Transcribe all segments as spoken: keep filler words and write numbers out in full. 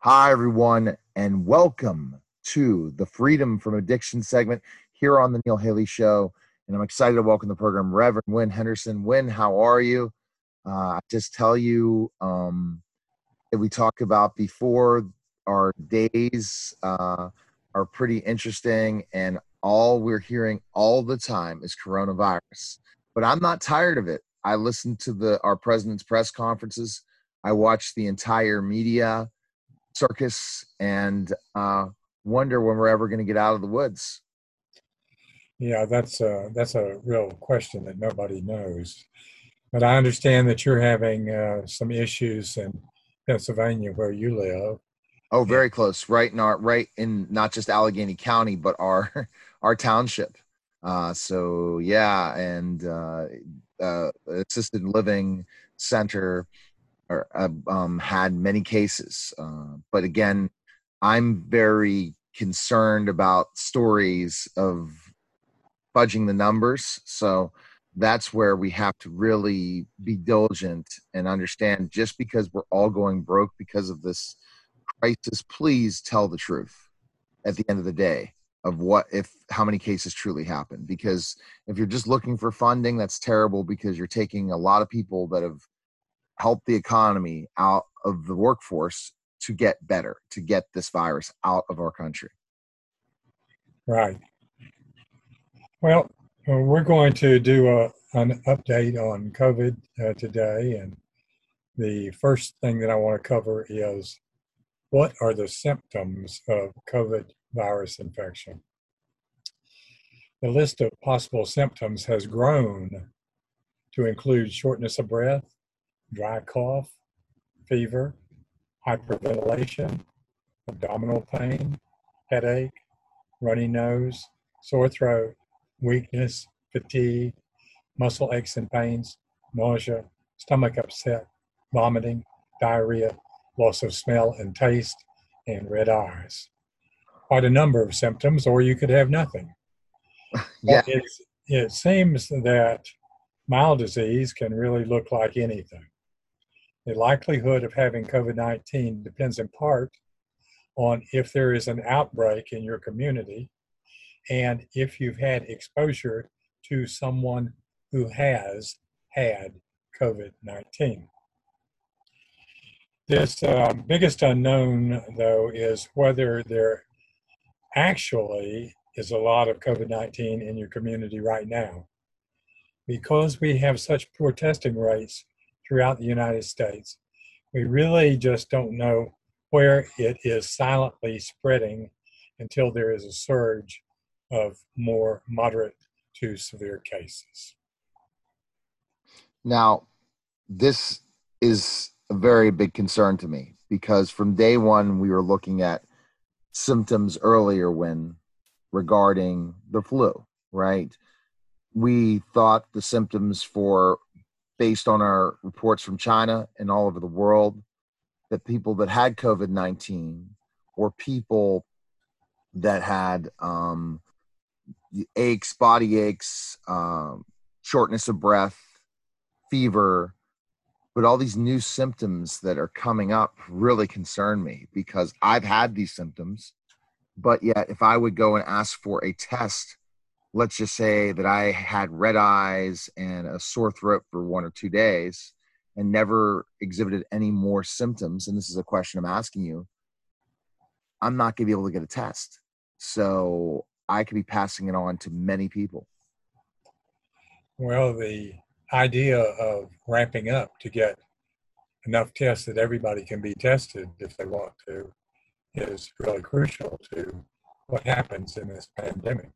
Hi, everyone, and welcome to the Freedom from Addiction segment here on the Neil Haley Show. And I'm excited to welcome the program Reverend Wynn Henderson. Wynn, how are you? Uh, I just tell you um, that we talked about before, our days uh, are pretty interesting, and all we're hearing all the time is coronavirus. But I'm not tired of it. I listened to the our president's press conferences. I watched the entire media circus and uh, wonder when we're ever going to get out of the woods. Yeah, that's a, that's a real question that nobody knows. But I understand that you're having uh, some issues in Pennsylvania where you live. Oh, And, very close, right in our right in not just Allegheny County, but our our township. Uh, so yeah, and uh, uh, assisted living center or, uh, um, had many cases. Uh, but again, I'm very concerned about stories of fudging the numbers. So that's where we have to really be diligent and understand just because we're all going broke because of this crisis, please tell the truth at the end of the day of what if how many cases truly happen. Because if you're just looking for funding, that's terrible because you're taking a lot of people that have helped the economy out of the workforce to get better, to get this virus out of our country. right. Well, uh, we're going to do a, an update on COVID uh, today. And the first thing that I want to cover is what are the symptoms of COVID virus infection? The list of possible symptoms has grown to include shortness of breath, dry cough, fever, hyperventilation, abdominal pain, headache, runny nose, sore throat, weakness, fatigue, muscle aches and pains, nausea, stomach upset, vomiting, diarrhea, loss of smell and taste, and red eyes. Quite a number of symptoms, or you could have nothing. Yeah. But it's, it seems that mild disease can really look like anything. The likelihood of having COVID nineteen depends in part on if there is an outbreak in your community and if you've had exposure to someone who has had COVID nineteen. This uh, biggest unknown, though, is whether there actually is a lot of COVID nineteen in your community right now. Because we have such poor testing rates throughout the United States, we really just don't know where it is silently spreading until there is a surge of more moderate to severe cases. Now, this is a very big concern to me because from day one, we were looking at symptoms earlier when regarding the flu, right? We thought the symptoms for, based on our reports from China and all over the world, that people that had COVID nineteen or people that had um, aches, body aches, um, shortness of breath, fever, but all these new symptoms that are coming up really concern me because I've had these symptoms, but yet if I would go and ask for a test, let's just say that I had red eyes and a sore throat for one or two days and never exhibited any more symptoms, and this is a question I'm asking you, I'm not going to be able to get a test. So I could be passing it on to many people. Well, the idea of ramping up to get enough tests that everybody can be tested if they want to is really crucial to what happens in this pandemic.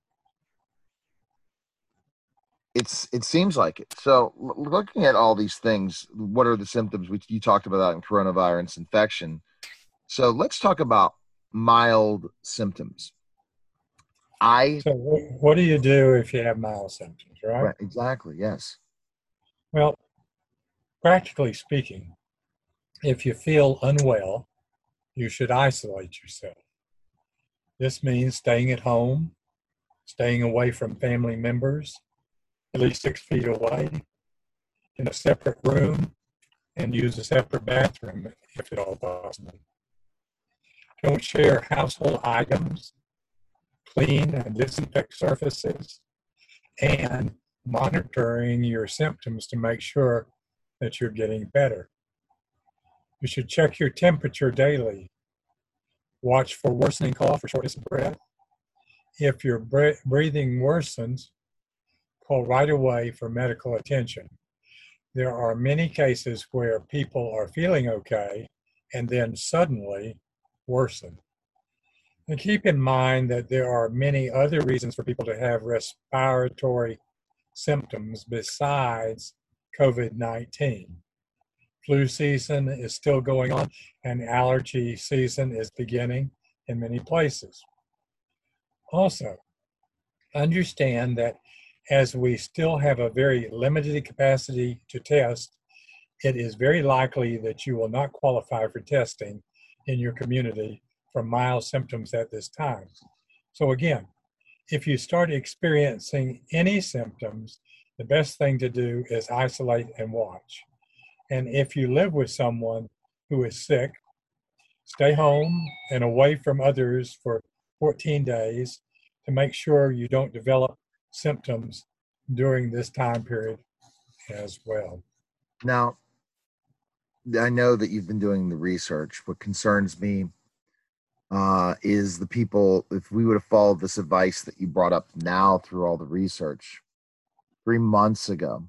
It's it seems like it. So looking at all these things, what are the symptoms? Which you talked about that in coronavirus infection. So let's talk about mild symptoms. I So, what do you do if you have mild symptoms, right? right, exactly, yes. Well, practically speaking, if you feel unwell, you should isolate yourself. This means staying at home, staying away from family members, at least six feet away, in a separate room, and use a separate bathroom if at all possible. Don't share household items. Clean and disinfect surfaces, and monitoring your symptoms to make sure that you're getting better. You should check your temperature daily. Watch for worsening cough or shortness of breath. If your breathing worsens, call right away for medical attention. There are many cases where people are feeling okay and then suddenly worsen. And keep in mind that there are many other reasons for people to have respiratory symptoms besides COVID nineteen. Flu season is still going on, and allergy season is beginning in many places. Also, understand that as we still have a very limited capacity to test, it is very likely that you will not qualify for testing in your community for mild symptoms at this time. So again, if you start experiencing any symptoms, the best thing to do is isolate and watch. And if you live with someone who is sick, stay home and away from others for fourteen days to make sure you don't develop symptoms during this time period as well. Now, I know that you've been doing the research. What concerns me uh, is the people, if we would have followed this advice that you brought up now through all the research three months ago,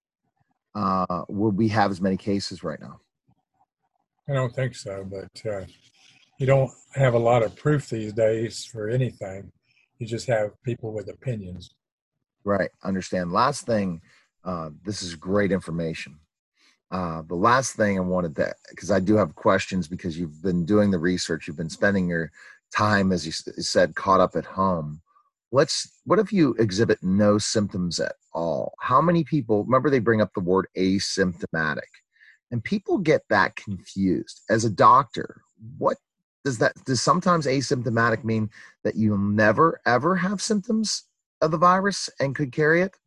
uh, would we have as many cases right now? I don't think so, but uh, you don't have a lot of proof these days for anything. You just have people with opinions. Right. Understand. Last thing, uh, this is great information. Uh, the last thing I wanted to, because I do have questions, because you've been doing the research, you've been spending your time, as you said, caught up at home. Let's, what if you exhibit no symptoms at all? How many people, remember they bring up the word asymptomatic, and people get that confused. As a doctor, what does that, does sometimes asymptomatic mean that you'll never, ever have symptoms of the virus and could carry it?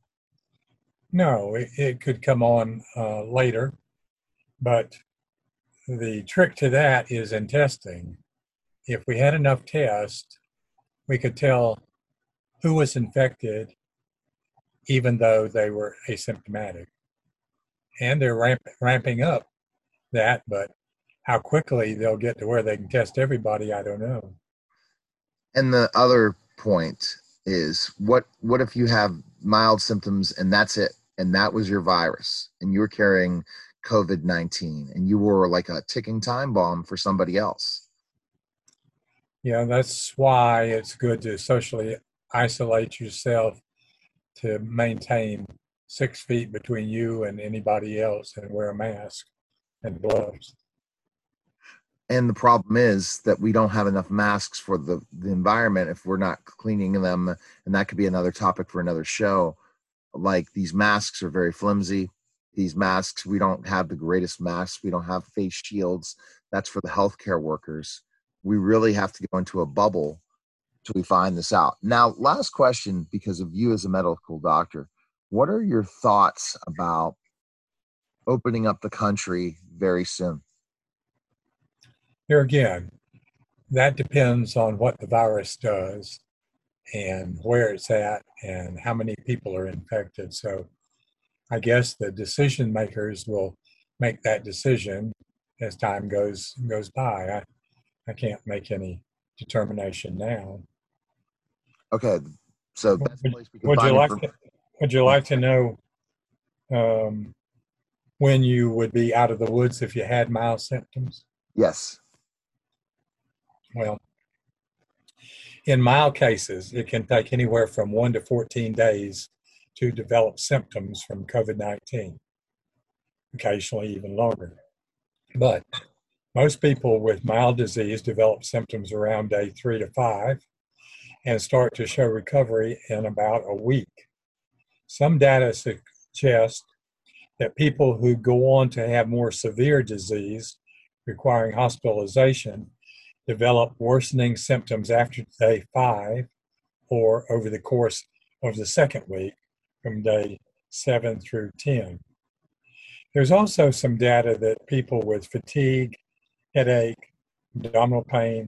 No, it, it could come on uh, later, but the trick to that is in testing. If we had enough tests, we could tell who was infected even though they were asymptomatic. And they're ramp, ramping up that, but how quickly they'll get to where they can test everybody, I don't know. And the other point is, what what if you have mild symptoms and that's it, and that was your virus, and you're carrying COVID nineteen, and you were like a ticking time bomb for somebody else? Yeah, that's why it's good to socially isolate yourself, to maintain six feet between you and anybody else, and wear a mask and gloves. And the problem is that we don't have enough masks for the, the environment if we're not cleaning them. And that could be another topic for another show. Like, these masks are very flimsy. These masks, we don't have the greatest masks. We don't have face shields. That's for the healthcare workers. We really have to go into a bubble till we find this out. Now, last question, because of you as a medical doctor, what are your thoughts about opening up the country very soon? Here again, that depends on what the virus does and where it's at and how many people are infected. So I guess the decision makers will make that decision as time goes goes by. I, I can't make any determination now. Okay, so best Would, place we can would you find like inform- to, would you like to know um, when you would be out of the woods if you had mild symptoms? Yes. Well, in mild cases, it can take anywhere from one to fourteen days to develop symptoms from COVID nineteen, occasionally even longer. But most people with mild disease develop symptoms around day three to five and start to show recovery in about a week. Some data suggest that people who go on to have more severe disease requiring hospitalization develop worsening symptoms after day five or over the course of the second week from day seven through ten. There's also some data that people with fatigue, headache, abdominal pain,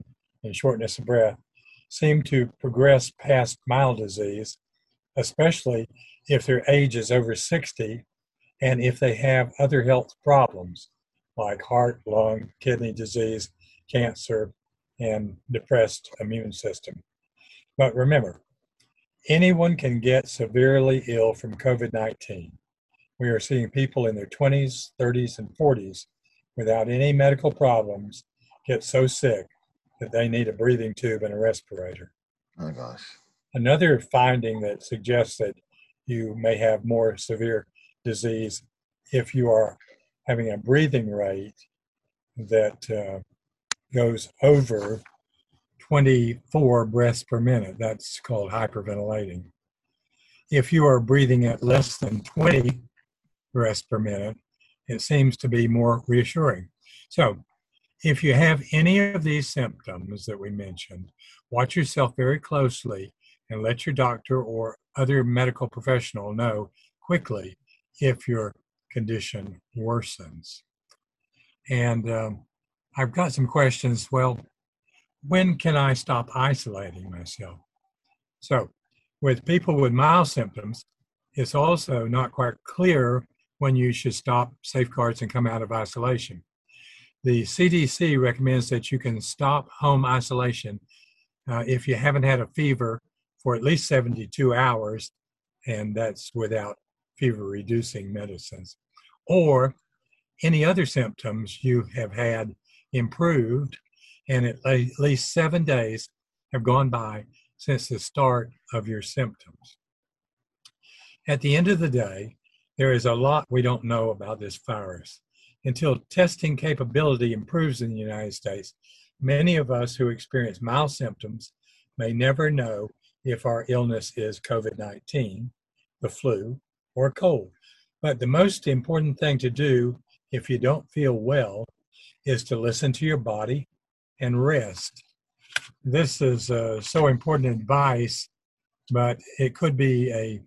and shortness of breath seem to progress past mild disease, especially if their age is over sixty and if they have other health problems like heart, lung, kidney disease, cancer, and depressed immune system. But remember, anyone can get severely ill from COVID nineteen. We are seeing people in their twenties, thirties, and forties without any medical problems get so sick that they need a breathing tube and a respirator. Oh, gosh. Another finding that suggests that you may have more severe disease if you are having a breathing rate that uh, goes over twenty-four breaths per minute. That's called hyperventilating. If you are breathing at less than twenty breaths per minute, it seems to be more reassuring. So if you have any of these symptoms that we mentioned, watch yourself very closely and let your doctor or other medical professional know quickly if your condition worsens. And um, I've got some questions. Well, when can I stop isolating myself? So with people with mild symptoms, it's also not quite clear when you should stop safeguards and come out of isolation. The C D C recommends that you can stop home isolation uh, if you haven't had a fever for at least seventy-two hours, and that's without fever-reducing medicines, or any other symptoms you have had improved, and at least seven days have gone by since the start of your symptoms. At the end of the day, there is a lot we don't know about this virus. Until testing capability improves in the United States, many of us who experience mild symptoms may never know if our illness is COVID nineteen, the flu, or a cold. But the most important thing to do if you don't feel well is to listen to your body and rest. This is uh, so important advice, but it could be a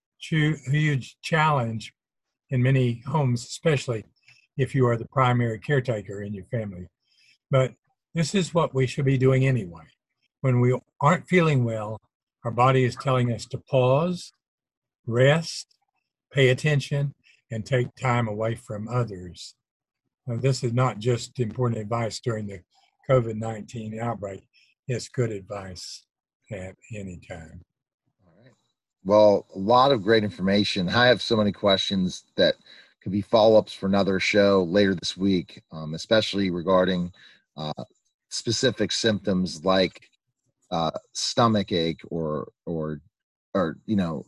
huge challenge in many homes, especially if you are the primary caretaker in your family. But this is what we should be doing anyway. When we aren't feeling well, our body is telling us to pause, rest, pay attention, and take time away from others. Now, this is not just important advice during the COVID nineteen outbreak. It's good advice at any time. All right. Well, a lot of great information. I have so many questions that could be follow-ups for another show later this week, um, especially regarding uh, specific symptoms like uh, stomach ache or or or you know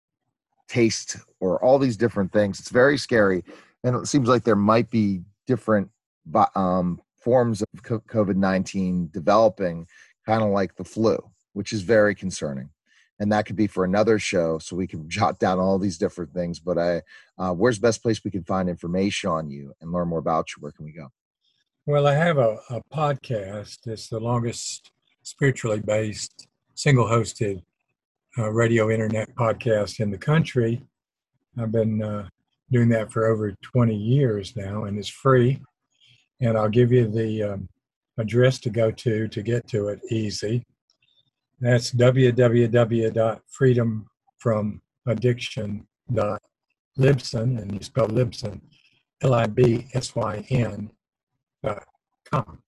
taste or all these different things. It's very scary, and it seems like there might be different um, forms of COVID nineteen developing, kind of like the flu, which is very concerning. And that could be for another show, so we can jot down all these different things. But I, uh, where's the best place we can find information on you and learn more about you? Where can we go? Well, I have a, a podcast. It's the longest spiritually based, single-hosted uh, radio internet podcast in the country. I've been uh, doing that for over twenty years now, and it's free. And I'll give you the um, address to go to to get to it easy. That's w w w dot freedom from addiction dot libsyn, and you spell Libsyn, L I B S Y N dot com.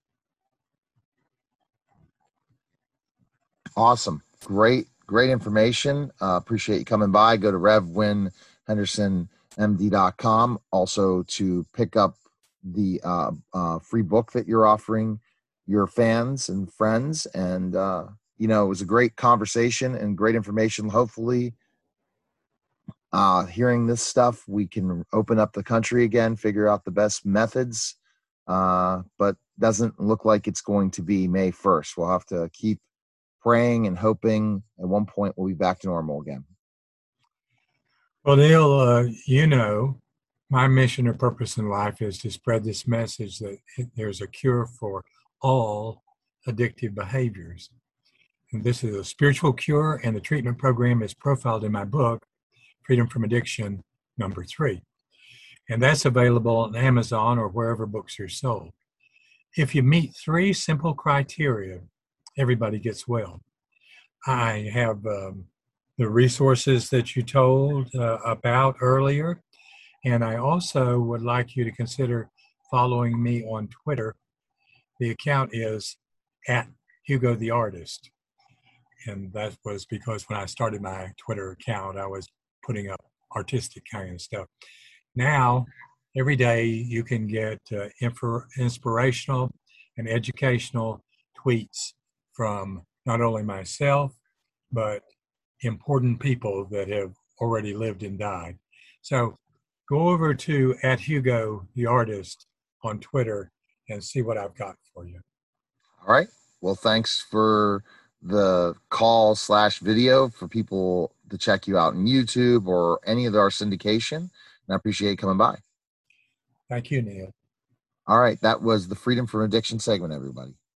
Awesome. Great, great information. Uh, appreciate you coming by. Go to rev win henderson m d dot com. Also to pick up the uh, uh, free book that you're offering your fans and friends. And, uh, you know, it was a great conversation and great information. Hopefully, uh, hearing this stuff, we can open up the country again, figure out the best methods, uh, but doesn't look like it's going to be May first. We'll have to keep praying and hoping at one point we'll be back to normal again. Well, Neil, uh, you know, my mission or purpose in life is to spread this message that there's a cure for all addictive behaviors. And this is a spiritual cure, and the treatment program is profiled in my book, Freedom from Addiction, number three. And that's available on Amazon or wherever books are sold. if you meet three simple criteria, everybody gets well. I have um, the resources that you told uh, about earlier, and I also would like you to consider following me on Twitter. The account is at Hugo the Artist. And that was because when I started my Twitter account, I was putting up artistic kind of stuff. Now, every day you can get uh, infor- inspirational and educational tweets from not only myself, but important people that have already lived and died. So go over to at Hugo the Artist on Twitter and see what I've got for you. All right. Well, thanks for the call slash video for people to check you out on YouTube or any of our syndication. And I appreciate you coming by. Thank you, Neil. All right. That was the Freedom from Addiction segment, everybody.